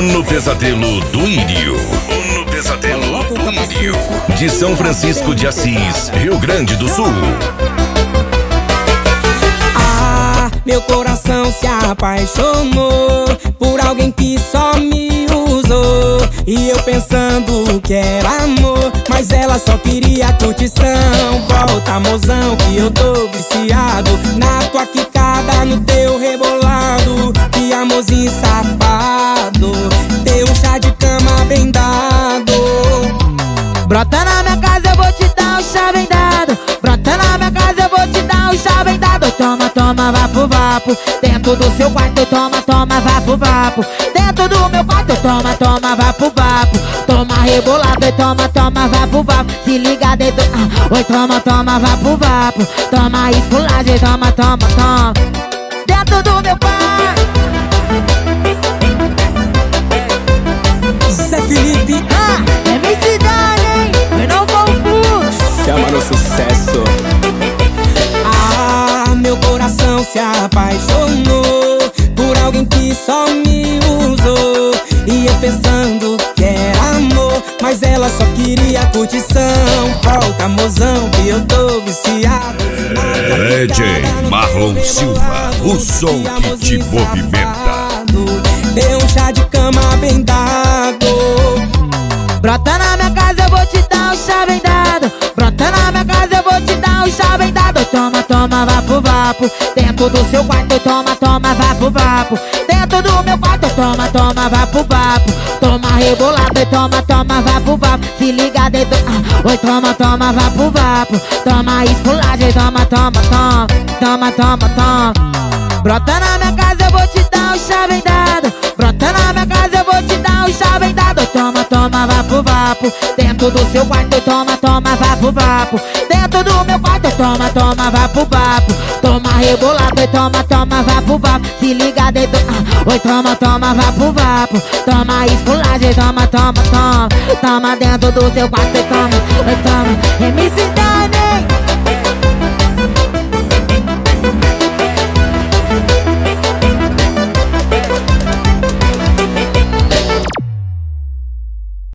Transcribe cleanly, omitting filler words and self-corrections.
No Pesadelo do Írio. No Pesadelo do Írio. De São Francisco de Assis, Rio Grande do Sul. Meu coração se apaixonou por alguém que só me usou. E eu pensando que era amor, mas ela só queria curtição. Volta, mozão, que eu tô viciado na tua quicada, no teu rebolado. Que amorzinho safado, teu chá de cama bem dado. Brota na minha casa, eu vou te dar um chá bem dado. Brota na minha casa, eu vou te dar um chá bem dado. Toma, toma, vapo, vapo. Dentro do seu quarto, toma, toma, vapo, vapo. Dentro do meu quarto, toma, toma, vapo, vapo. Toma rebolado, toma, toma, vapo, vapo. Se liga dentro, oi, toma, toma, vapo, vapo. Toma esculagem, toma, toma, toma. Dentro do meu quarto. Zé Felipe, MC Dani, eu não vou puxo. chama no sucesso. Meu coração se apaixonou por alguém que só me usou. E eu pensando que era amor, mas ela só queria curtição. Volta, mozão, que eu tô viciado. DJ Marlon Silva, o som que te movimenta. Deu um chá de cama bem dado. Brota na minha casa, eu vou te dar um chá bem dado. Brota na minha casa, eu vou te dar um chá bem dado. Toma, toma, vapo, vapo. Dentro do seu quarto, toma, toma, vapo, vapo. Dentro do meu quarto, toma, toma, vapo, vapo. Toma rebolado, toma, toma, vapo, vapo. Se liga dentro, oi, toma, toma, vapo, vapo. Toma esculagem, toma, toma, toma. Toma, toma, toma. Brota na minha casa, eu vou te dar um chá bem dado. Brota na minha casa, eu vou te dar um chá bem dado. Toma, toma, vapo, vapo. Dentro do seu quarto, toma, toma, vapo, vapo. Dentro do meu quarto, toma, toma, vapo, vapo. Toma rebolado, toma, toma, vapo, vapo. Se liga dentro, oi, toma, toma, vapo, vapo. Toma esculagem, toma, toma, toma. Toma dentro do seu quarto, toma, oi, toma. MC